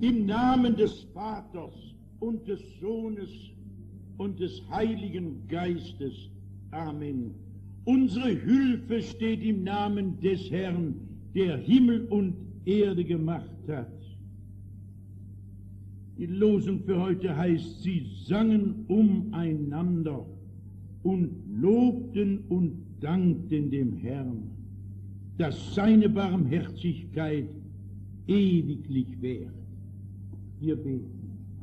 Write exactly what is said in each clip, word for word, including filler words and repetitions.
Im Namen des Vaters und des Sohnes und des Heiligen Geistes. Amen. Unsere Hilfe steht im Namen des Herrn, der Himmel und Erde gemacht hat. Die Losung für heute heißt, sie sangen umeinander und lobten und dankten dem Herrn, dass seine Barmherzigkeit ewiglich währt. Wir beten.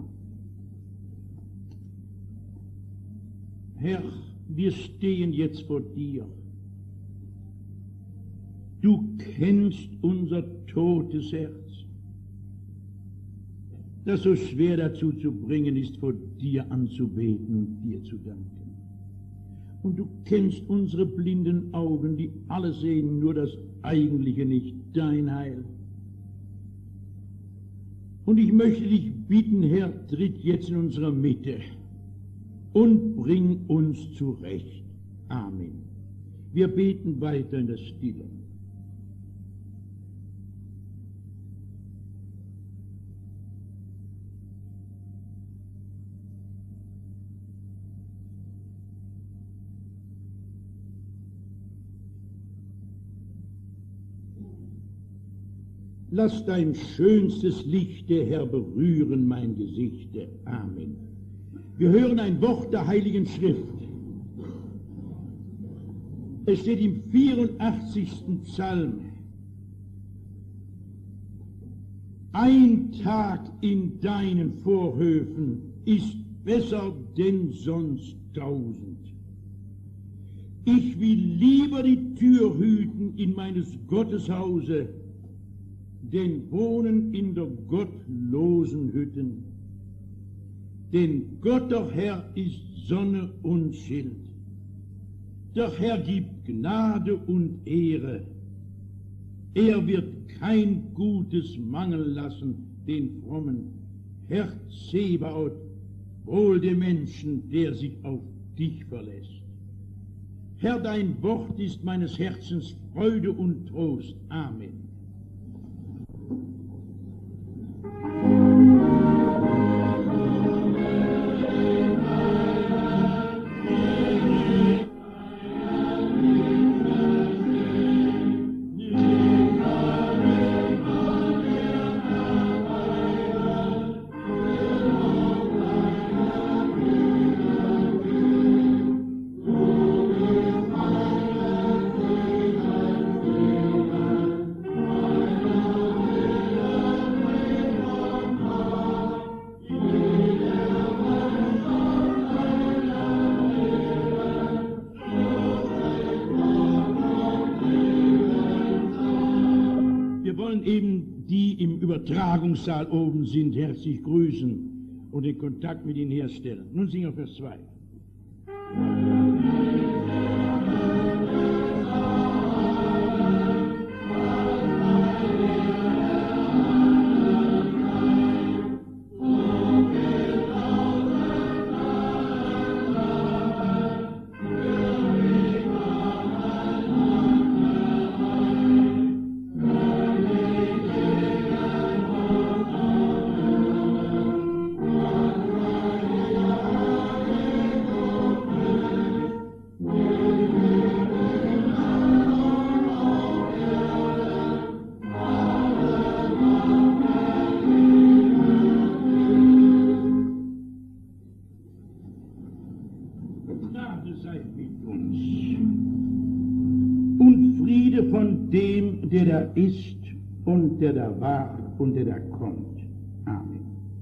Herr, wir stehen jetzt vor dir. Du kennst unser totes Herz, das so schwer dazu zu bringen ist, vor dir anzubeten und dir zu danken. Und du kennst unsere blinden Augen, die alle sehen, nur das Eigentliche nicht, dein Heil. Und ich möchte dich bitten, Herr, tritt jetzt in unsere Mitte und bring uns zurecht. Amen. Wir beten weiter in der Stille. Lass dein schönstes Lichte, Herr, berühren mein Gesichte. Amen. Wir hören ein Wort der Heiligen Schrift. Es steht im vierundachtzigsten Psalm. Ein Tag in deinen Vorhöfen ist besser denn sonst tausend. Ich will lieber die Tür hüten in meines Gottes Hause, denn wohnen in der gottlosen Hütten. Denn Gott, der Herr, ist Sonne und Schild. Der Herr gibt Gnade und Ehre. Er wird kein Gutes mangeln lassen, den frommen. Herr Zebaoth, wohl dem Menschen, der sich auf dich verlässt. Herr, dein Wort ist meines Herzens Freude und Trost. Amen. Übertragungssaal oben sind, herzlich grüßen und den Kontakt mit ihnen herstellen. Nun singen wir Vers zwei. Der da ist und der da war und der da kommt. Amen.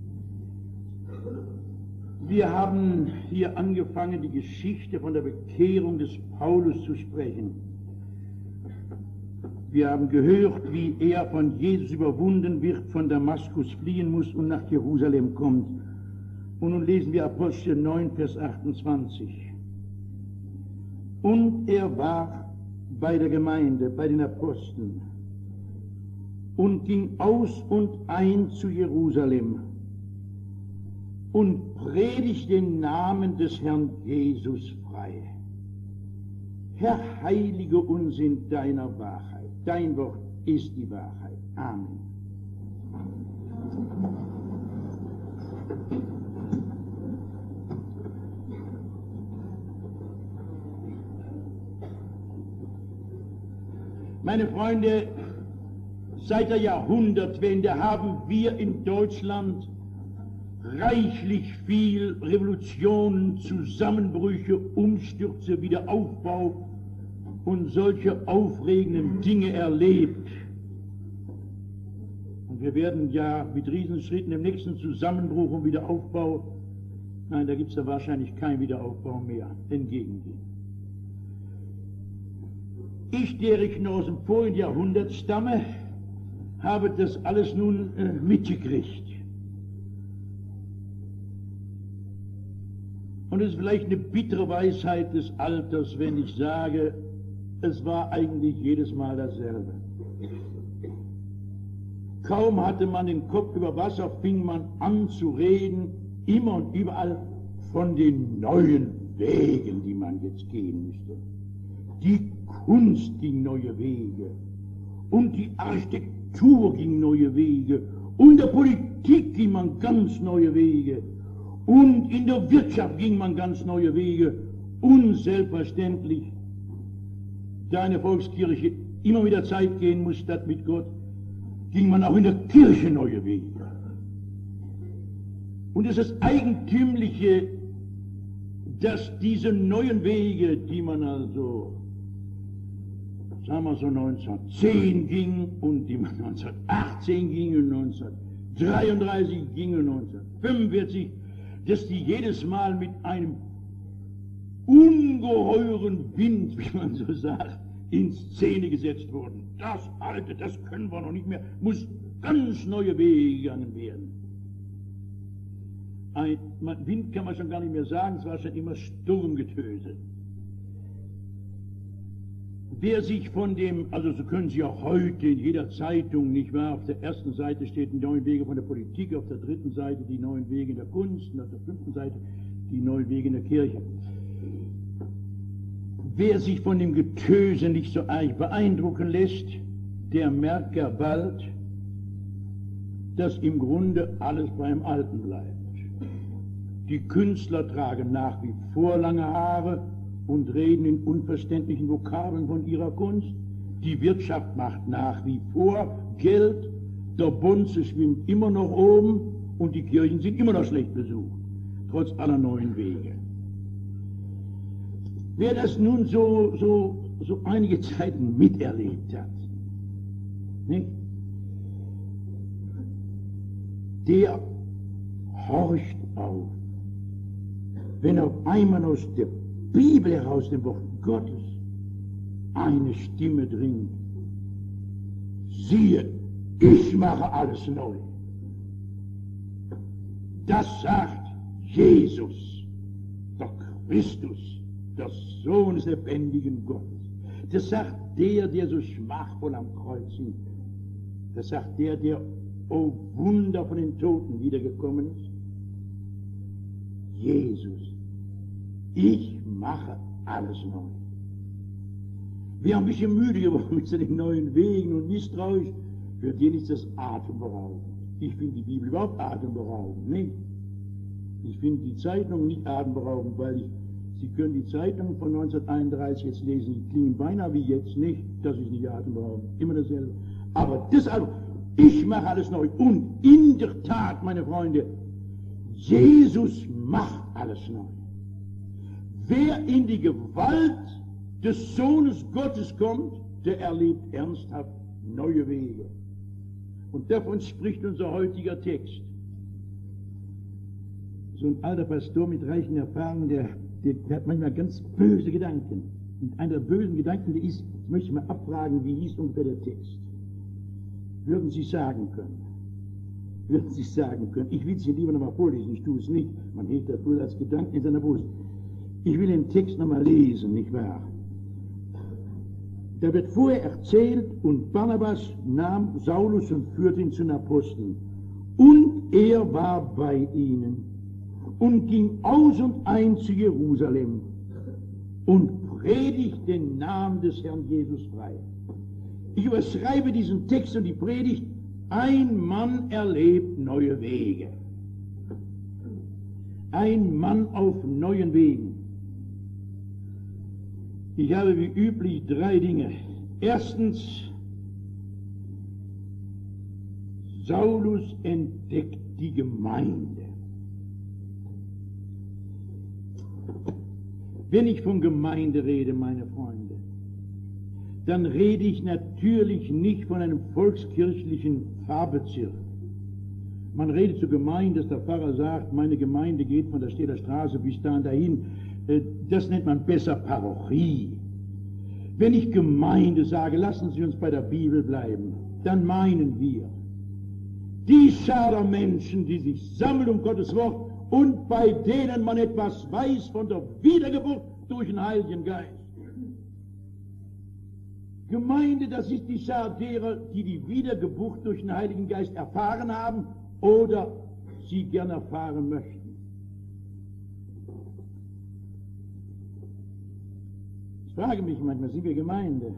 Wir haben hier angefangen, die Geschichte von der Bekehrung des Paulus zu sprechen. Wir haben gehört, wie er von Jesus überwunden wird, von Damaskus fliehen muss und nach Jerusalem kommt. Und nun lesen wir Apostel neun, Vers achtundzwanzig. Und er war bei der Gemeinde, bei den Aposteln und ging aus und ein zu Jerusalem und predigt den Namen des Herrn Jesus frei. Herr, heilige uns in deiner Wahrheit. Dein Wort ist die Wahrheit. Amen. Meine Freunde, seit der Jahrhundertwende haben wir in Deutschland reichlich viel Revolutionen, Zusammenbrüche, Umstürze, Wiederaufbau und solche aufregenden Dinge erlebt. Und wir werden ja mit Riesenschritten im nächsten Zusammenbruch und Wiederaufbau, nein, da gibt es ja wahrscheinlich keinen Wiederaufbau mehr, entgegengehen. Ich, der ich noch aus dem vorigen Jahrhundert stamme, habe das alles nun äh, mitgekriegt. Und es ist vielleicht eine bittere Weisheit des Alters, wenn ich sage, es war eigentlich jedes Mal dasselbe. Kaum hatte man den Kopf über Wasser, fing man an zu reden, immer und überall von den neuen Wegen, die man jetzt gehen müsste. Die Kunst ging neue Wege und die Architektur ging neue Wege und in der Politik ging man ganz neue Wege und in der Wirtschaft ging man ganz neue Wege und selbstverständlich, da eine Volkskirche immer mit der Zeit gehen muss, statt mit Gott, ging man auch in der Kirche neue Wege. Und es ist das Eigentümliche, dass diese neuen Wege, die man also, sagen wir so neunzehnhundertzehn ging und die man neunzehnhundertachtzehn ging und neunzehnhundertdreiunddreißig ging und neunzehnhundertfünfundvierzig, dass die jedes Mal mit einem ungeheuren Wind, wie man so sagt, in Szene gesetzt wurden. Das Alte, das können wir noch nicht mehr, muss ganz neue Wege gegangen werden. Ein Wind kann man schon gar nicht mehr sagen, es war schon immer Sturmgetöse. Wer sich von dem, also so können Sie auch heute in jeder Zeitung, nicht wahr, auf der ersten Seite steht die neuen Wege von der Politik, auf der dritten Seite die neuen Wege in der Kunst und auf der fünften Seite die neuen Wege in der Kirche. Wer sich von dem Getöse nicht so arg beeindrucken lässt, der merkt ja bald, dass im Grunde alles beim Alten bleibt. Die Künstler tragen nach wie vor lange Haare und reden in unverständlichen Vokabeln von ihrer Kunst. Die Wirtschaft macht nach wie vor Geld, der Bonze schwimmt immer noch oben und die Kirchen sind immer noch schlecht besucht, trotz aller neuen Wege. Wer das nun so, so, so einige Zeiten miterlebt hat, nicht? Der horcht auf, wenn auf einmal aus der Bibel heraus, dem Wort Gottes, eine Stimme dringt. Siehe, ich mache alles neu. Das sagt Jesus, der Christus, der Sohn des lebendigen Gottes. Das sagt der, der so schmachvoll am Kreuz hing. Das sagt der, der, o Wunder, von den Toten wiedergekommen ist. Jesus, ich mache alles neu. Wir haben ein bisschen müde geworden mit den neuen Wegen und misstrauisch. Für den ist das atemberaubend. Ich finde die Bibel überhaupt atemberaubend, nicht? Ich finde die Zeitung nicht atemberaubend, weil ich, Sie können die Zeitung von neunzehnhunderteinunddreißig jetzt lesen, die klingen beinahe wie jetzt nicht, das ist nicht atemberaubend, immer dasselbe. Aber das also, ich mache alles neu. Und in der Tat, meine Freunde, Jesus macht alles neu. Wer in die Gewalt des Sohnes Gottes kommt, der erlebt ernsthaft neue Wege. Und davon spricht unser heutiger Text. So ein alter Pastor mit reichen Erfahrungen, der, der, der hat manchmal ganz böse Gedanken. Und einer der bösen Gedanken, der ist, jetzt möchte ich mal abfragen, wie hieß ungefähr der Text? Würden Sie sagen können? Würden Sie sagen können? Ich will es Ihnen lieber nochmal vorlesen, ich tue es nicht. Man hält das wohl als Gedanken in seiner Brust. Ich will den Text nochmal lesen, nicht wahr? Da wird vorher erzählt, und Barnabas nahm Saulus und führte ihn zu den Aposteln. Und er war bei ihnen und ging aus und ein zu Jerusalem und predigt den Namen des Herrn Jesus frei. Ich überschreibe diesen Text und die Predigt: Ein Mann erlebt neue Wege. Ein Mann auf neuen Wegen. Ich habe wie üblich drei Dinge, Erstens, Saulus entdeckt die Gemeinde. Wenn ich von Gemeinde rede, meine Freunde, dann rede ich natürlich nicht von einem volkskirchlichen Pfarrbezirk. Man redet zur Gemeinde, dass der Pfarrer sagt, meine Gemeinde geht von der Städter Straße bis da und dahin. Das nennt man besser Parochie. Wenn ich Gemeinde sage, lassen Sie uns bei der Bibel bleiben, dann meinen wir die Schar der Menschen, die sich sammeln um Gottes Wort und bei denen man etwas weiß von der Wiedergeburt durch den Heiligen Geist. Gemeinde, das ist die Schar derer, die die Wiedergeburt durch den Heiligen Geist erfahren haben oder sie gern erfahren möchten. Ich frage mich manchmal, sind wir Gemeinde?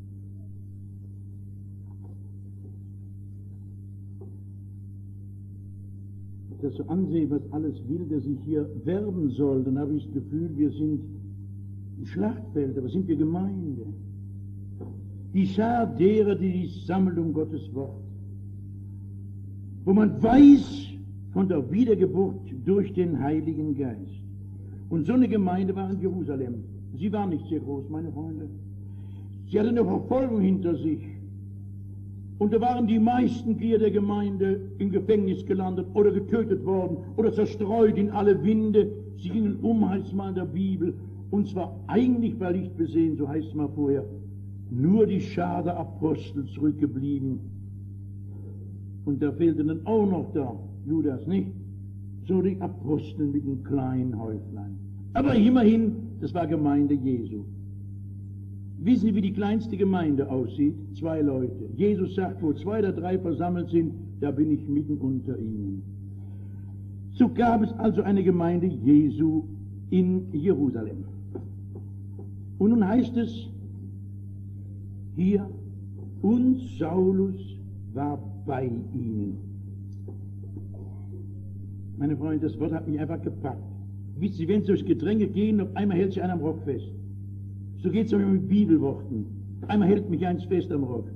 Wenn ich das so ansehe, was alles will, dass ich hier werben soll, dann habe ich das Gefühl, wir sind ein Schlachtfeld, aber sind wir Gemeinde? Die Schar derer, die sich sammelt um Gottes Wort, wo man weiß von der Wiedergeburt durch den Heiligen Geist. Und so eine Gemeinde war in Jerusalem. Sie war nicht sehr groß, meine Freunde. Sie hatte eine Verfolgung hinter sich. Und da waren die meisten Glieder der Gemeinde im Gefängnis gelandet oder getötet worden oder zerstreut in alle Winde. Sie gingen um, heißt es mal in der Bibel. Und zwar eigentlich bei Licht besehen, so heißt es mal vorher, nur die Schar der Apostel zurückgeblieben. Und da fehlte dann auch noch der Judas, nicht? So die Apostel mit einem kleinen Häuflein. Aber immerhin, das war Gemeinde Jesu. Wissen Sie, wie die kleinste Gemeinde aussieht? Zwei Leute. Jesus sagt, wo zwei oder drei versammelt sind, da bin ich mitten unter ihnen. So gab es also eine Gemeinde Jesu in Jerusalem. Und nun heißt es hier, und Saulus war bei ihnen. Meine Freunde, das Wort hat mich einfach gepackt. Wissen Sie, wenn Sie durchs Gedränge gehen, auf einmal hält sich einer am Rock fest. So geht es auch mit Bibelworten. Einmal hält mich eins fest am Rock.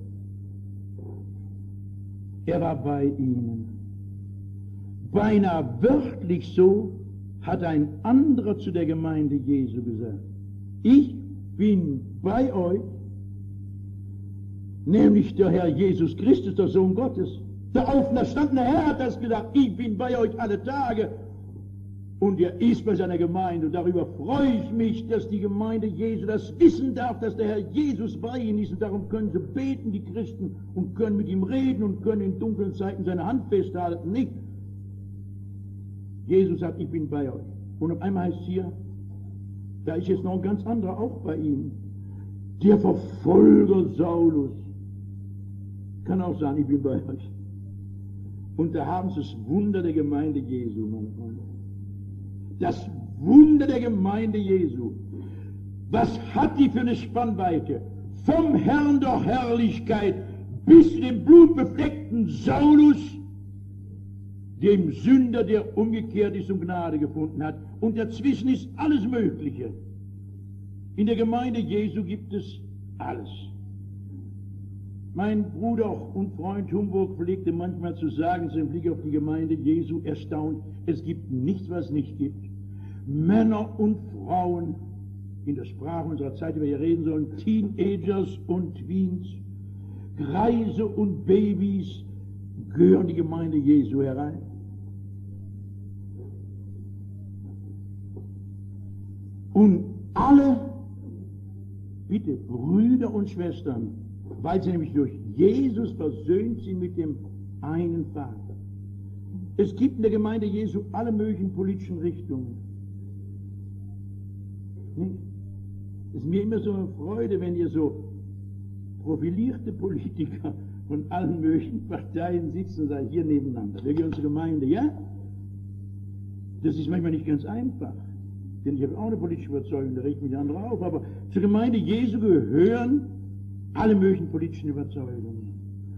Er war bei ihnen. Beinahe wörtlich so hat ein anderer zu der Gemeinde Jesu gesagt. Ich bin bei euch, nämlich der Herr Jesus Christus, der Sohn Gottes. Der auferstandene Herr hat das gesagt, ich bin bei euch alle Tage. Und er ist bei seiner Gemeinde. Und darüber freue ich mich, dass die Gemeinde Jesu das wissen darf, dass der Herr Jesus bei ihnen ist. Und darum können sie beten, die Christen, und können mit ihm reden und können in dunklen Zeiten seine Hand festhalten. Nicht? Jesus sagt, ich bin bei euch. Und auf einmal heißt es hier, da ist jetzt noch ein ganz anderer auch bei ihm. Der Verfolger Saulus kann auch sagen, ich bin bei euch. Und da haben sie das Wunder der Gemeinde Jesu, meine Freunde. Das Wunder der Gemeinde Jesu. Was hat die für eine Spannweite? Vom Herrn der Herrlichkeit bis zu dem blutbefleckten Saulus, dem Sünder, der umgekehrt ist und Gnade gefunden hat. Und dazwischen ist alles Mögliche. In der Gemeinde Jesu gibt es alles. Mein Bruder und Freund Humburg pflegte manchmal zu sagen, im Blick auf die Gemeinde Jesu erstaunt, es gibt nichts, was es nicht gibt. Männer und Frauen, in der Sprache unserer Zeit, die wir hier reden sollen, Teenagers und Tweens, Greise und Babys, gehören die Gemeinde Jesu herein. Und alle, bitte, Brüder und Schwestern, weil sie nämlich durch Jesus versöhnt sind mit dem einen Vater. Es gibt in der Gemeinde Jesu alle möglichen politischen Richtungen. Nicht? Es ist mir immer so eine Freude, wenn ihr so profilierte Politiker von allen möglichen Parteien sitzen und sagen, hier nebeneinander, wir gehören unsere Gemeinde, ja? Das ist manchmal nicht ganz einfach, denn ich habe auch eine politische Überzeugung, da regt mich der andere auf, aber zur Gemeinde Jesu gehören alle möglichen politischen Überzeugungen.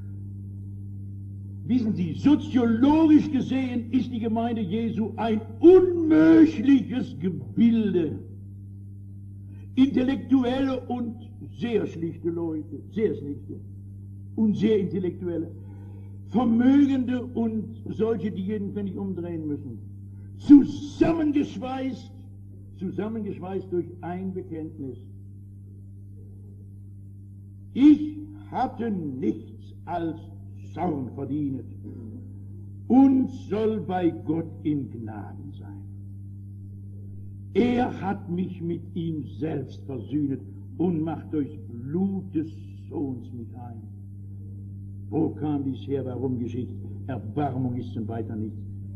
Wissen Sie, soziologisch gesehen ist die Gemeinde Jesu ein unmögliches Gebilde. Intellektuelle und sehr schlichte Leute, sehr schlichte und sehr intellektuelle, Vermögende und solche, die jeden Pfennig umdrehen müssen, zusammengeschweißt, zusammengeschweißt durch ein Bekenntnis. Ich hatte nichts als Zorn verdient und soll bei Gott in Gnaden sein. Er hat mich mit ihm selbst versöhnet und macht durch Blut des Sohns mich rein. Wo kam dies her? Warum geschieht? Erbarmung ist und weiter nichts.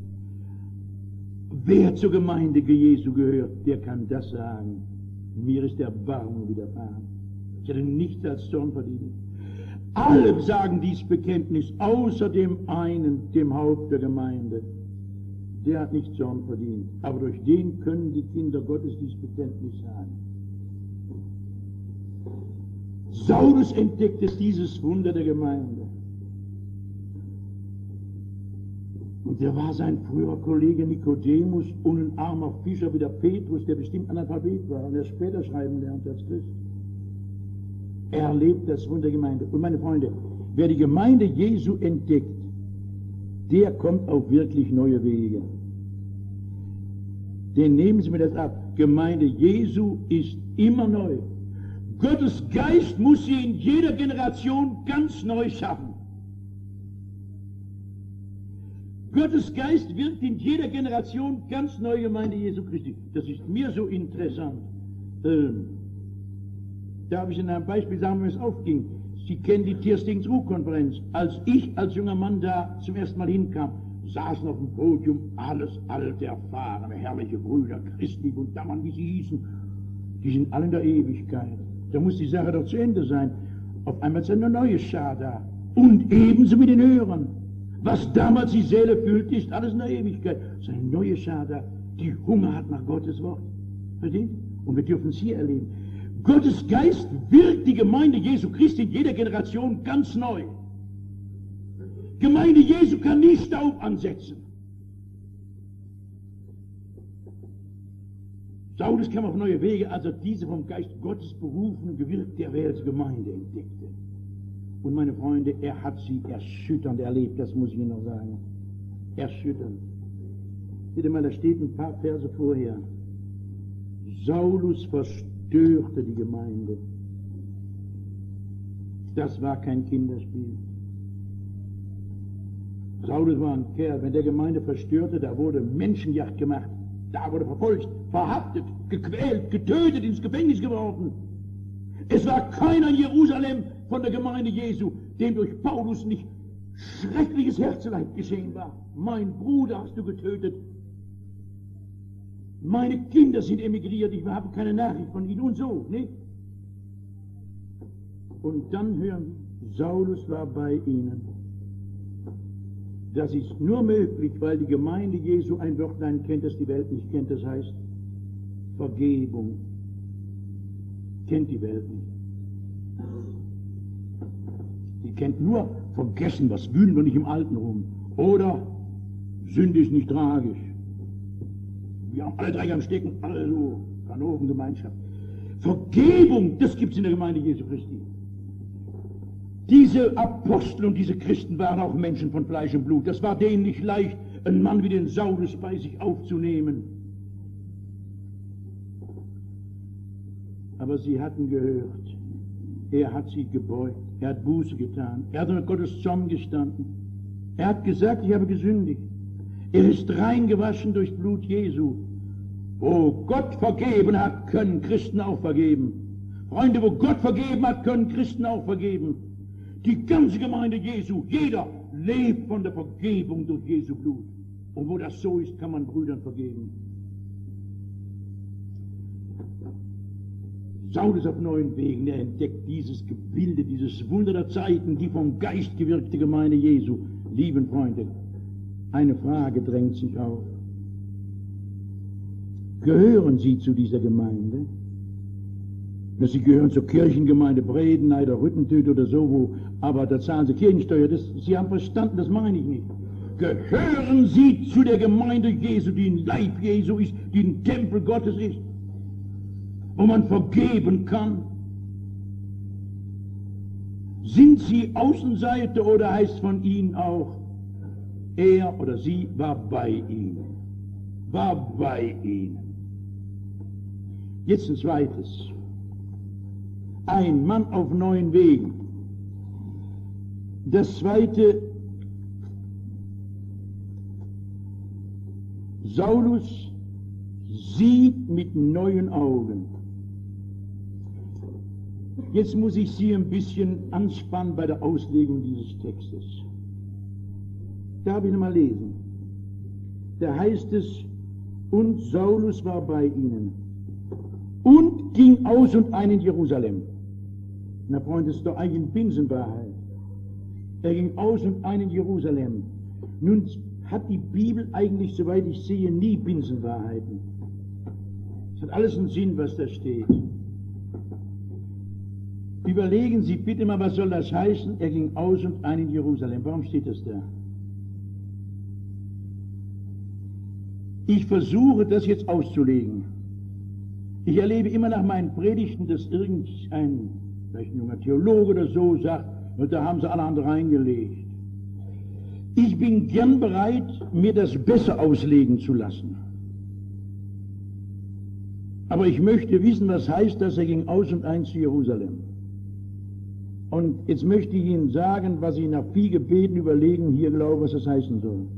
Wer zur Gemeinde Jesu gehört, der kann das sagen. Mir ist Erbarmung widerfahren. Ich hatte nichts als Zorn verdient. Alle sagen dies Bekenntnis, außer dem einen, dem Haupt der Gemeinde. Der hat nicht Zorn verdient. Aber durch den können die Kinder Gottes dies Bekenntnis sagen. Saulus entdeckt es, dieses Wunder der Gemeinde. Und der war sein früherer Kollege Nikodemus und ein armer Fischer wie der Petrus, der bestimmt Analphabet war und er später schreiben lernt als Christ. Er erlebt das Wunder der Gemeinde. Und meine Freunde, wer die Gemeinde Jesu entdeckt, der kommt auf wirklich neue Wege. Denn nehmen Sie mir das ab. Gemeinde Jesu ist immer neu. Gottes Geist muss sie in jeder Generation ganz neu schaffen. Gottes Geist wirkt in jeder Generation ganz neue Gemeinde Jesu Christi. Das ist mir so interessant. Ähm, darf ich Ihnen ein Beispiel sagen, wenn es aufging? Sie kennen die Tierstings-Ruh-Konferenz. Als ich als junger Mann da zum ersten Mal hinkam, saßen auf dem Podium alles alte, erfahrene, herrliche Brüder, christlich und Dammern, wie sie hießen. Die sind alle in der Ewigkeit. Da muss die Sache doch zu Ende sein. Auf einmal ist eine neue Schar da. Und ebenso mit den Hörern. Was damals die Seele fühlt, ist alles in der Ewigkeit. Es ist eine neue Schar da, die Hunger hat nach Gottes Wort. Versteht? Und wir dürfen es hier erleben. Gottes Geist wirkt die Gemeinde Jesu Christi in jeder Generation ganz neu. Gemeinde Jesu kann nie Staub ansetzen. Saulus kam auf neue Wege, als er diese vom Geist Gottes berufene, gewirkte Gemeinde entdeckte. Und meine Freunde, er hat sie erschütternd erlebt, das muss ich Ihnen noch sagen. Erschütternd. Bitte mal, da steht ein paar Verse vorher. Saulus verstörte die Gemeinde. Das war kein Kinderspiel. Saulus war ein Kerl, wenn der Gemeinde verstörte, da wurde Menschenjagd gemacht. Da wurde verfolgt, verhaftet, gequält, getötet, ins Gefängnis geworfen. Es war keiner in Jerusalem von der Gemeinde Jesu, dem durch Paulus nicht schreckliches Herzeleid geschehen war. Mein Bruder hast du getötet. Meine Kinder sind emigriert, ich habe keine Nachricht von ihnen und so, nicht? Und dann hören, Saulus war bei ihnen. Das ist nur möglich, weil die Gemeinde Jesu ein Wörtlein kennt, das die Welt nicht kennt. Das heißt Vergebung. Kennt die Welt nicht. Die kennt nur vergessen, was wühlen wir nicht im Alten rum. Oder Sünde ist nicht tragisch. Wir haben alle drei am Stecken, alle so, Ganovengemeinschaft. Vergebung, das gibt es in der Gemeinde Jesu Christi. Diese Apostel und diese Christen waren auch Menschen von Fleisch und Blut. Das war denen nicht leicht, einen Mann wie den Saulus bei sich aufzunehmen. Aber sie hatten gehört, er hat sie gebeugt, er hat Buße getan, er hat unter Gottes Zorn gestanden. Er hat gesagt, ich habe gesündigt. Er ist reingewaschen durch Blut Jesu. Wo Gott vergeben hat, können Christen auch vergeben. Freunde, wo Gott vergeben hat, können Christen auch vergeben. Die ganze Gemeinde Jesu, jeder lebt von der Vergebung durch Jesu Blut. Und wo das so ist, kann man Brüdern vergeben. Saulus auf neuen Wegen, er entdeckt dieses Gebilde, dieses Wunder der Zeiten, die vom Geist gewirkte Gemeinde Jesu. Lieben Freunde, eine Frage drängt sich auf. Gehören Sie zu dieser Gemeinde? Dass Sie gehören zur Kirchengemeinde Bredeney oder Rüttentüte oder so, wo, aber da zahlen Sie Kirchensteuer. Das, Sie haben verstanden, das meine ich nicht. Gehören Sie zu der Gemeinde Jesu, die ein Leib Jesu ist, die ein Tempel Gottes ist, wo man vergeben kann, Sind sie Außenseiter oder heißt von ihnen auch, er oder sie war bei ihnen, war bei ihnen. Jetzt ein zweites. Ein Mann auf neuen Wegen. Das zweite, Saulus sieht mit neuen Augen. Jetzt muss ich Sie ein bisschen anspannen bei der Auslegung dieses Textes. Darf ich mal lesen? Da heißt es, und Saulus war bei ihnen und ging aus und ein in Jerusalem. Na Freunde, das ist doch eigentlich eine Binsenwahrheit. Er ging aus und ein in Jerusalem. Nun hat die Bibel eigentlich, soweit ich sehe, nie Binsenwahrheiten. Es hat alles einen Sinn, was da steht. Überlegen Sie bitte mal, was soll das heißen? Er ging aus und ein in Jerusalem. Warum steht das da? Ich versuche, das jetzt auszulegen. Ich erlebe immer nach meinen Predigten, dass irgendein, vielleicht ein junger Theologe oder so, sagt, und da haben sie alle andere reingelegt. Ich bin gern bereit, mir das besser auslegen zu lassen. Aber ich möchte wissen, was heißt das, er ging aus und ein zu Jerusalem. Und jetzt möchte ich Ihnen sagen, was ich nach viel Gebeten überlegen, hier glaube, was das heißen soll.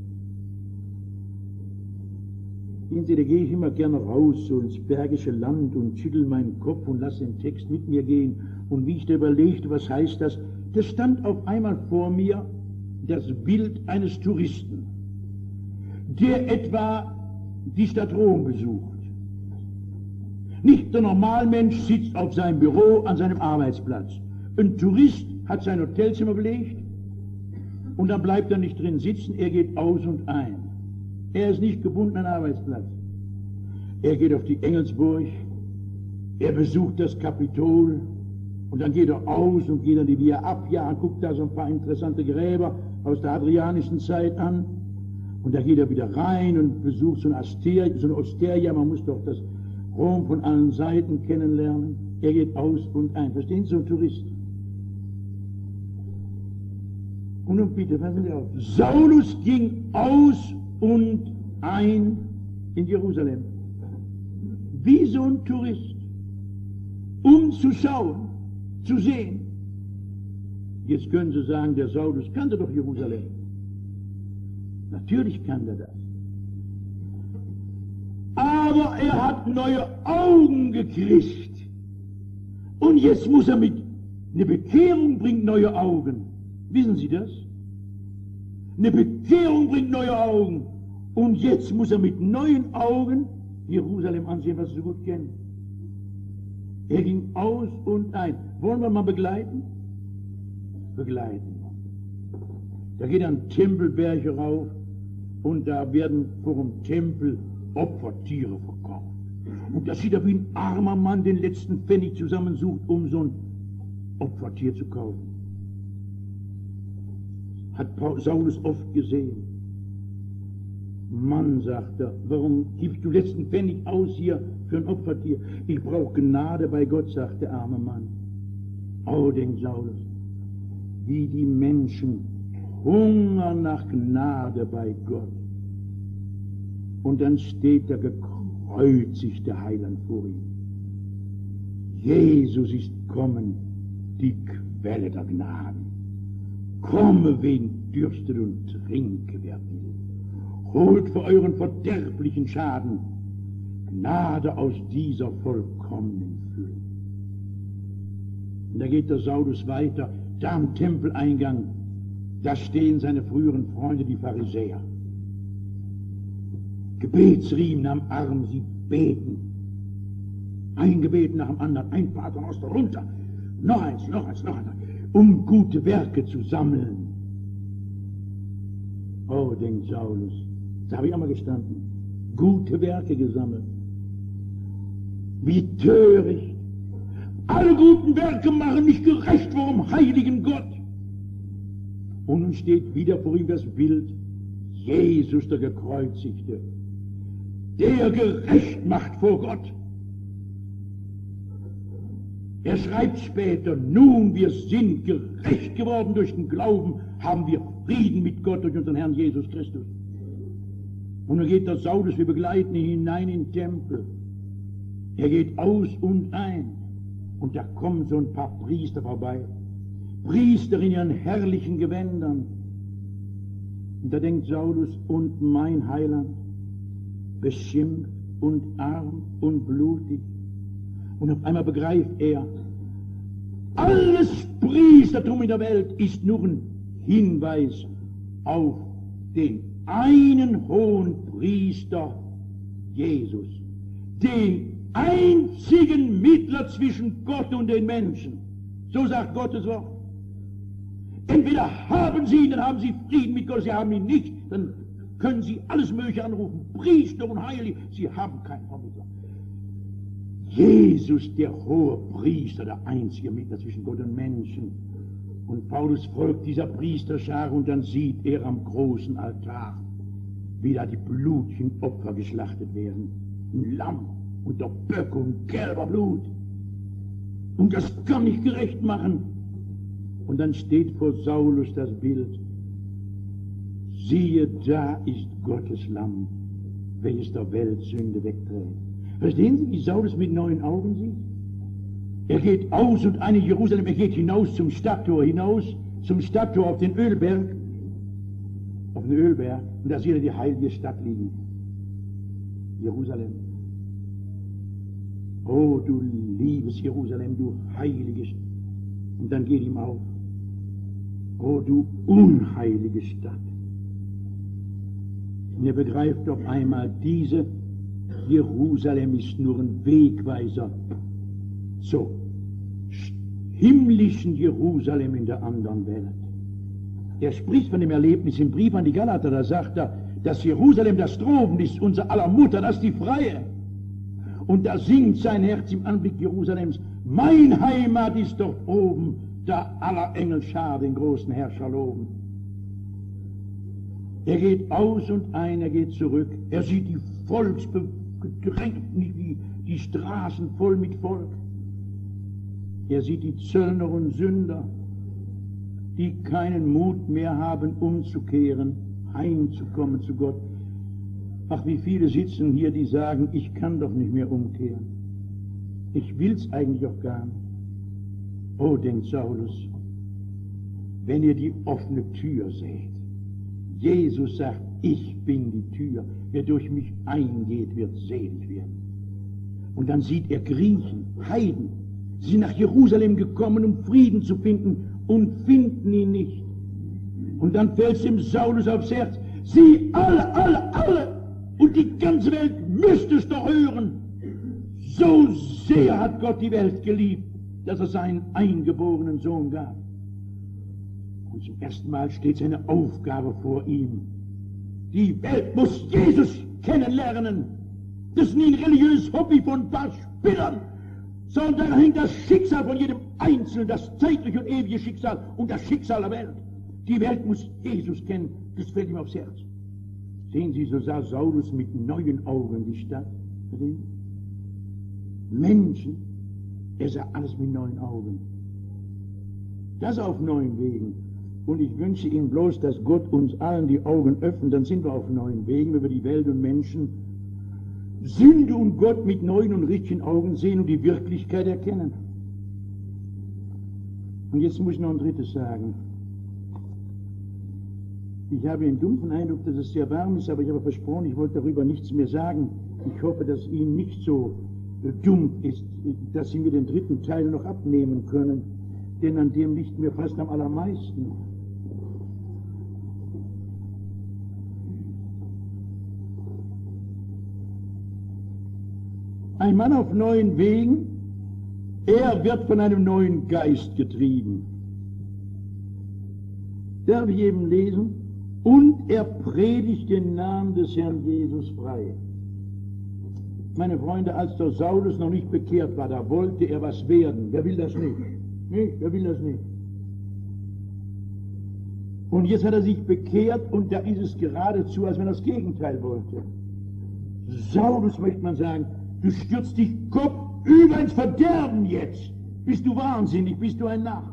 Sehen Sie, da gehe ich immer gerne raus, so ins Bergische Land und schüttel meinen Kopf und lasse den Text mit mir gehen. Und wie ich da überlegte, was heißt das, da stand auf einmal vor mir das Bild eines Touristen, der etwa die Stadt Rom besucht. Nicht der Normalmensch sitzt auf seinem Büro an seinem Arbeitsplatz. Ein Tourist hat sein Hotelzimmer belegt und dann bleibt er nicht drin sitzen, er geht aus und ein. Er ist nicht gebunden an den Arbeitsplatz. Er geht auf die Engelsburg, er besucht das Kapitol und dann geht er aus und geht dann die Via Appia und guckt da so ein paar interessante Gräber aus der adrianischen Zeit an und da geht er wieder rein und besucht so eine Asteria, so eine Osteria, man muss doch das Rom von allen Seiten kennenlernen. Er geht aus und ein. Verstehen Sie, so ein Tourist? Und nun bitte, passen Sie auf. Saulus ging aus und ein in Jerusalem. Wie so ein Tourist. Um zu schauen, zu sehen. Jetzt können Sie sagen, der Saulus kannte doch Jerusalem. Natürlich kann er das. Aber er hat neue Augen gekriegt. Und jetzt muss er mit, eine Bekehrung bringt neue Augen. Wissen Sie das? Eine Bekehrung bringt neue Augen. Und jetzt muss er mit neuen Augen Jerusalem ansehen, was er so gut kennt. Er ging aus und ein. Wollen wir mal begleiten? Begleiten. Da geht er an Tempelberg rauf und da werden vor dem Tempel Opfertiere verkauft. Und da sieht er, wie ein armer Mann den letzten Pfennig zusammensucht, um so ein Opfertier zu kaufen. Hat Saulus oft gesehen. Mann, sagt er, warum gibst du letzten Pfennig aus hier für ein Opfertier? Ich brauche Gnade bei Gott, sagt der arme Mann. Oh, denkt Saulus, wie die Menschen hungern nach Gnade bei Gott. Und dann steht der gekreuzigte Heiland vor ihm. Jesus ist kommen, die Quelle der Gnaden. Komme, wen dürstet und trinke, wer will. Holt für euren verderblichen Schaden Gnade aus dieser vollkommenen Fülle. Und da geht der Saulus weiter, da am Tempeleingang, da stehen seine früheren Freunde, die Pharisäer. Gebetsriemen am Arm, sie beten. Ein Gebet nach dem anderen, ein Paternoster runter, noch eins, noch eins, noch eins, um gute Werke zu sammeln. Oh, denkt Saulus, da habe ich auch mal gestanden, gute Werke gesammelt. Wie töricht. Alle guten Werke machen mich gerecht vor dem heiligen Gott. Und nun steht wieder vor ihm das Bild, Jesus der Gekreuzigte, der gerecht macht vor Gott. Er schreibt später, nun, wir sind gerecht geworden durch den Glauben, haben wir Frieden mit Gott durch unseren Herrn Jesus Christus. Und dann geht der Saulus, wir begleiten ihn hinein in den Tempel. Er geht aus und ein. Und da kommen so ein paar Priester vorbei. Priester in ihren herrlichen Gewändern. Und da denkt Saulus, und mein Heiland, beschimpft und arm und blutig. Und auf einmal begreift er, alles Priestertum in der Welt ist nur ein Hinweis auf den einen hohen Priester, Jesus, den einzigen Mittler zwischen Gott und den Menschen. So sagt Gottes Wort. Entweder haben Sie ihn, dann haben Sie Frieden mit Gott, Sie haben ihn nicht, dann können Sie alles Mögliche anrufen, Priester und Heilig, Sie haben keinen Vermittler. Jesus, der hohe Priester, der einzige Mittler zwischen Gott und Menschen. Und Paulus folgt dieser Priesterschar und dann sieht er am großen Altar, wie da die blutigen Opfer geschlachtet werden. Ein Lamm unter Böcke und gelber Blut. Und das kann nicht gerecht machen. Und dann steht vor Saulus das Bild. Siehe, da ist Gottes Lamm, welches der Welt Sünde wegträgt. Verstehen Sie, wie Saulus mit neuen Augen sieht? Er geht aus und ein in Jerusalem, er geht hinaus zum Stadttor, hinaus zum Stadttor auf den Ölberg, auf den Ölberg, und da sieht er die heilige Stadt liegen. Jerusalem. Oh, du liebes Jerusalem, du heiliges. Und dann geht ihm auf. Oh, du unheilige Stadt. Und er begreift auf einmal, diese Jerusalem ist nur ein Wegweiser zur himmlischen Jerusalem in der anderen Welt. Er spricht von dem Erlebnis im Brief an die Galater, da sagt er, dass Jerusalem das Droben ist, unser aller Mutter, das ist die Freie. Und da singt sein Herz im Anblick Jerusalems, mein Heimat ist dort oben, da aller Engel Schar den großen Herrscher loben. Er geht aus und ein, er geht zurück, er sieht die Volksgedrängt, die, die Straßen voll mit Volk. Er sieht die Zöllner und Sünder, die keinen Mut mehr haben, umzukehren, heimzukommen zu Gott. Ach, wie viele sitzen hier, die sagen, ich kann doch nicht mehr umkehren. Ich will's eigentlich auch gar nicht. Oh, denkt Saulus, wenn ihr die offene Tür seht. Jesus sagt, ich bin die Tür. Wer durch mich eingeht, wird selig werden. Und dann sieht er Griechen, Heiden. Sie sind nach Jerusalem gekommen, um Frieden zu finden und finden ihn nicht. Und dann fällt es dem Saulus aufs Herz. Sie alle, alle, alle und die ganze Welt müsste es doch hören. So sehr hat Gott die Welt geliebt, dass er seinen eingeborenen Sohn gab. Und zum ersten Mal steht seine Aufgabe vor ihm. Die Welt muss Jesus kennenlernen. Das ist nie ein religiöses Hobby von ein paar Spinnern, sondern da hängt das Schicksal von jedem Einzelnen, das zeitliche und ewige Schicksal und das Schicksal der Welt. Die Welt muss Jesus kennen, das fällt ihm aufs Herz. Sehen Sie, so sah Saulus mit neuen Augen die Stadt. Menschen, er sah alles mit neuen Augen. Das auf neuen Wegen. Und ich wünsche Ihnen bloß, dass Gott uns allen die Augen öffnet, dann sind wir auf neuen Wegen, über die Welt und Menschen Sünde und Gott mit neuen und richtigen Augen sehen und die Wirklichkeit erkennen. Und jetzt muss ich noch ein drittes sagen. Ich habe den dumpfen Eindruck, dass es sehr warm ist, aber ich habe versprochen, ich wollte darüber nichts mehr sagen. Ich hoffe, dass Ihnen nicht so äh, dumpf ist, dass Sie mir den dritten Teil noch abnehmen können, denn an dem liegt mir fast am allermeisten. Ein Mann auf neuen Wegen, er wird von einem neuen Geist getrieben. Darf ich eben lesen? Und er predigt den Namen des Herrn Jesus frei. Meine Freunde, als der Saulus noch nicht bekehrt war, da wollte er was werden. Wer will das nicht? Nicht? Wer will das nicht? Und jetzt hat er sich bekehrt und da ist es geradezu, als wenn er das Gegenteil wollte. Saulus, möchte man sagen, du stürzt dich kopfüber ins Verderben jetzt. Bist du wahnsinnig? Bist du ein Narr?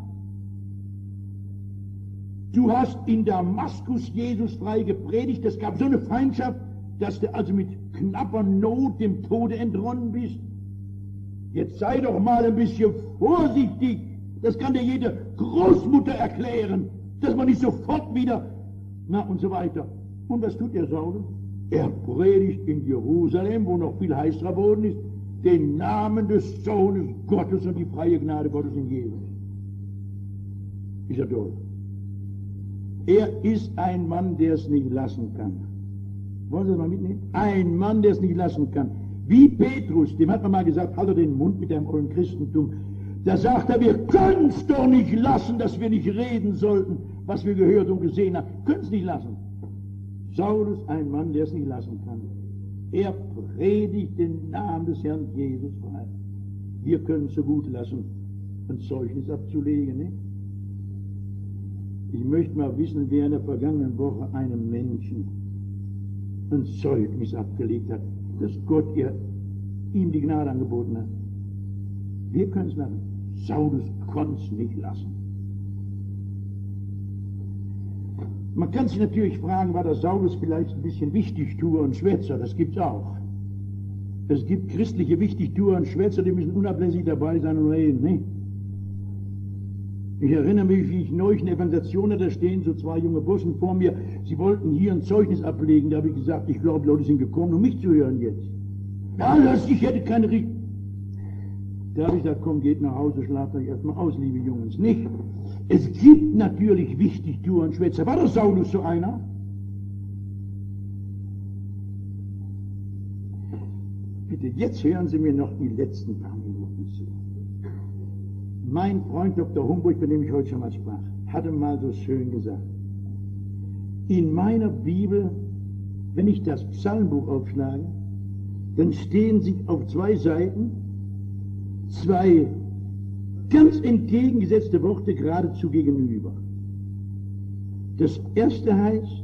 Du hast in Damaskus Jesus frei gepredigt. Es gab so eine Feindschaft, dass du also mit knapper Not dem Tode entronnen bist. Jetzt sei doch mal ein bisschen vorsichtig. Das kann dir jede Großmutter erklären, dass man nicht sofort wieder, na und so weiter. Und was tut der Saulus? Er predigt in Jerusalem, wo noch viel heißer Boden ist, den Namen des Sohnes Gottes und die freie Gnade Gottes in Jesus. Ist er doof? Er ist ein Mann, der es nicht lassen kann. Wollen Sie das mal mitnehmen? Ein Mann, der es nicht lassen kann. Wie Petrus, dem hat man mal gesagt, halt den Mund mit deinem ollen Christentum. Da sagt er, wir können es doch nicht lassen, dass wir nicht reden sollten, was wir gehört und gesehen haben. Können es nicht lassen. Saulus, ein Mann, der es nicht lassen kann. Er predigt den Namen des Herrn Jesus frei. Wir können es so gut lassen, ein Zeugnis abzulegen. Ne? Ich möchte mal wissen, wer in der vergangenen Woche einem Menschen ein Zeugnis abgelegt hat, dass Gott ihr, ihm die Gnade angeboten hat. Wir können es lassen. Saulus konnte es nicht lassen. Man kann sich natürlich fragen, war der Saulus vielleicht ein bisschen Wichtigtuer und Schwätzer? Das gibt es auch. Es gibt christliche Wichtigtuer und Schwätzer, die müssen unablässig dabei sein und reden. Ne? Ich erinnere mich, wie ich neulich in der Evangelisation hatte, da stehen so zwei junge Burschen vor mir, sie wollten hier ein Zeugnis ablegen. Da habe ich gesagt, ich glaube, Leute sind gekommen, um mich zu hören jetzt. Ja, das, ich hätte keine Richt. Da habe ich gesagt, komm, geht nach Hause, schlaft euch erstmal aus, liebe Jungs. Nicht? Es gibt natürlich Wichtigtuer und Schwätzer. War der Saulus so einer? Bitte, jetzt hören Sie mir noch die letzten paar Minuten zu. Mein Freund Doktor Humboldt, von dem ich heute schon mal sprach, hatte mal so schön gesagt, in meiner Bibel, wenn ich das Psalmbuch aufschlage, dann stehen sich auf zwei Seiten zwei ganz entgegengesetzte Worte geradezu gegenüber. Das erste heißt,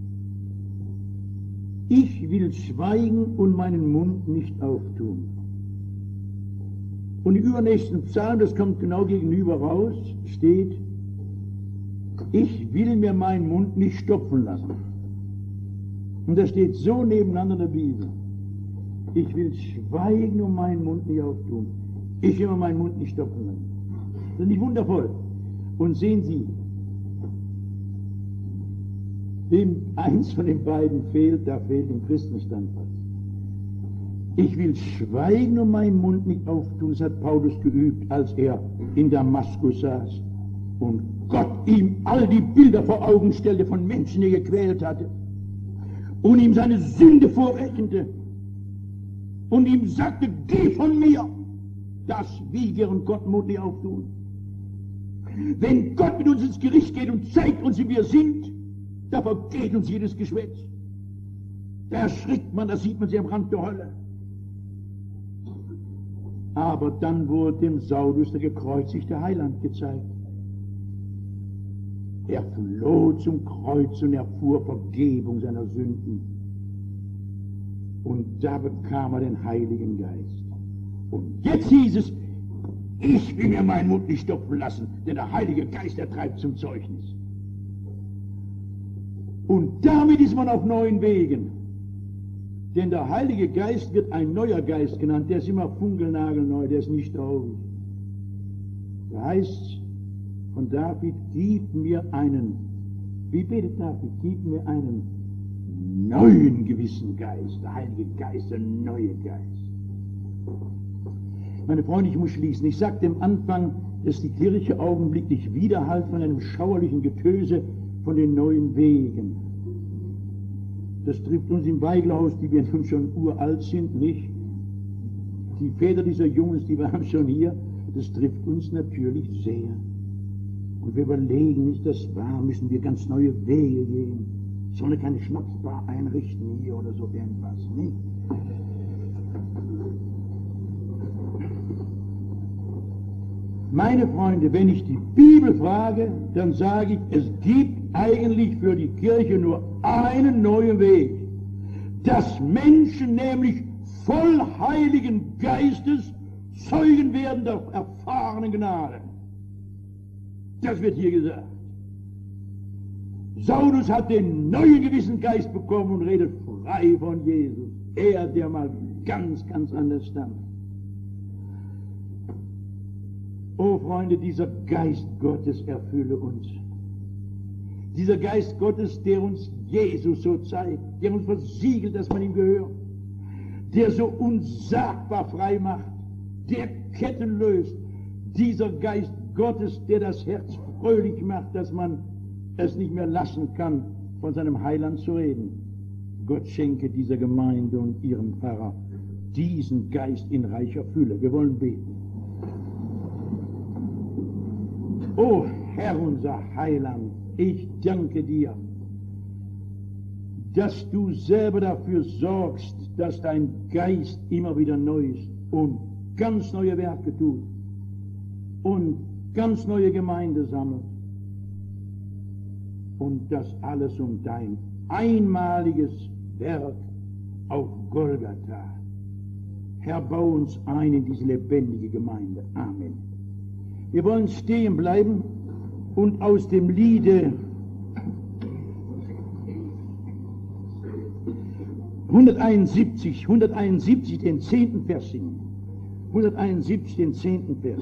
ich will schweigen und meinen Mund nicht auftun. Und im übernächsten Psalm, das kommt genau gegenüber raus, steht, ich will mir meinen Mund nicht stopfen lassen. Und das steht so nebeneinander in der Bibel. Ich will schweigen und meinen Mund nicht auftun. Ich will mir meinen Mund nicht stopfen lassen. Das ist nicht wundervoll. Und sehen Sie, wem eins von den beiden fehlt, da fehlt dem Christenstand was. Ich will schweigen und meinen Mund nicht auftun, das hat Paulus geübt, als er in Damaskus saß und Gott ihm all die Bilder vor Augen stellte von Menschen, die er gequält hatte und ihm seine Sünde vorrechnete und ihm sagte, geh von mir, das wiege und Gott Mund nicht auftun. Wenn Gott mit uns ins Gericht geht und zeigt uns, wie wir sind, da vergeht uns jedes Geschwätz. Da erschrickt man, da sieht man sie am Rand der Hölle. Aber dann wurde dem Saulus der gekreuzigte Heiland gezeigt. Er floh zum Kreuz und erfuhr Vergebung seiner Sünden. Und da bekam er den Heiligen Geist. Und jetzt hieß es, ich will mir meinen Mund nicht stopfen lassen, denn der Heilige Geist, er treibt zum Zeugnis. Und damit ist man auf neuen Wegen. Denn der Heilige Geist wird ein neuer Geist genannt, der ist immer funkelnagelneu, der ist nicht traurig. Da heißt von David, gib mir einen, wie betet David, gib mir einen neuen gewissen Geist, der Heilige Geist, der neue Geist. Meine Freunde, ich muss schließen. Ich sagte am Anfang, dass die Kirche augenblicklich widerhallt von einem schauerlichen Getöse von den neuen Wegen. Das trifft uns im Weiglerhaus, die wir nun schon uralt sind, nicht? Die Väter dieser Jungs, die waren schon hier, das trifft uns natürlich sehr. Und wir überlegen, nicht das wahr, müssen wir ganz neue Wege gehen. Sollen keine Schnapsbar einrichten hier oder so irgendwas, nicht? Meine Freunde, wenn ich die Bibel frage, dann sage ich, es gibt eigentlich für die Kirche nur einen neuen Weg, dass Menschen nämlich voll Heiligen Geistes Zeugen werden der erfahrenen Gnade. Das wird hier gesagt. Saulus hat den neuen Gewissensgeist bekommen und redet frei von Jesus. Er, der mal ganz, ganz anders stand. Oh Freunde, dieser Geist Gottes erfülle uns. Dieser Geist Gottes, der uns Jesus so zeigt, der uns versiegelt, dass man ihm gehört, der so unsagbar frei macht, der Ketten löst. Dieser Geist Gottes, der das Herz fröhlich macht, dass man es nicht mehr lassen kann, von seinem Heiland zu reden. Gott schenke dieser Gemeinde und ihrem Pfarrer diesen Geist in reicher Fülle. Wir wollen beten. O Herr, unser Heiland, ich danke dir, dass du selber dafür sorgst, dass dein Geist immer wieder neu ist und ganz neue Werke tut und ganz neue Gemeinde sammelt. Und das alles um dein einmaliges Werk auf Golgatha. Herr, bau uns ein in diese lebendige Gemeinde. Amen. Wir wollen stehen bleiben und aus dem Liede hunderteinundsiebzig, hunderteinundsiebzig den zehnten Vers singen. hunderteinundsiebzig den zehnten Vers.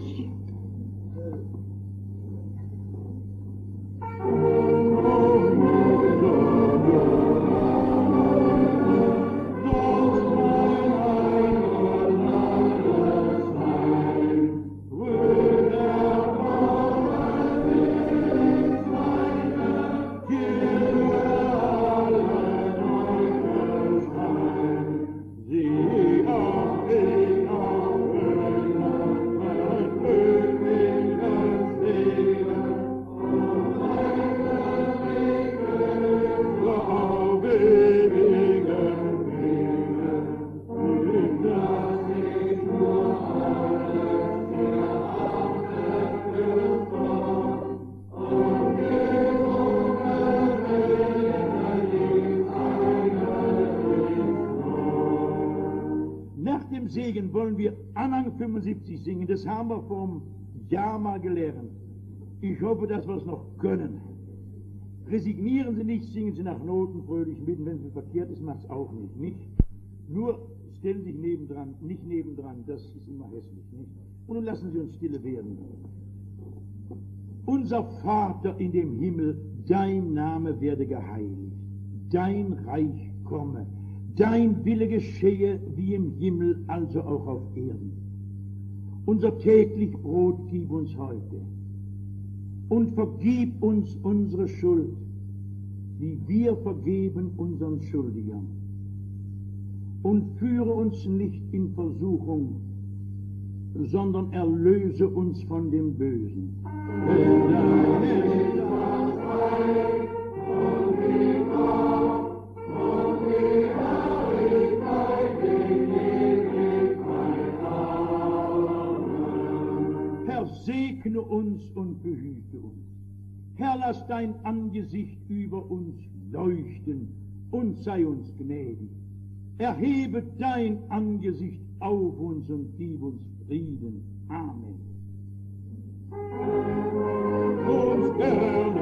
Segen wollen wir Anhang fünfundsiebzig singen. Das haben wir vom Jahr mal gelernt. Ich hoffe, dass wir es noch können. Resignieren Sie nicht, singen Sie nach Noten fröhlich mit. Wenn es verkehrt ist, macht es auch nicht. nicht. Nur stellen Sie sich nebendran, nicht nebendran. Das ist immer hässlich. Nicht? Und nun lassen Sie uns stille werden. Unser Vater in dem Himmel, dein Name werde geheiligt. Dein Reich komme. Dein Wille geschehe wie im Himmel, also auch auf Erden. Unser täglich Brot gib uns heute und vergib uns unsere Schuld, wie wir vergeben unseren Schuldigern. Und führe uns nicht in Versuchung, sondern erlöse uns von dem Bösen. Denn dein ist das Reich und die Macht und die Herrlichkeit in Ewigkeit. Amen. Herr, segne uns und behüte uns. Herr, lass dein Angesicht über uns leuchten und sei uns gnädig. Erhebe dein Angesicht auf uns und gib uns Frieden. Amen. Uns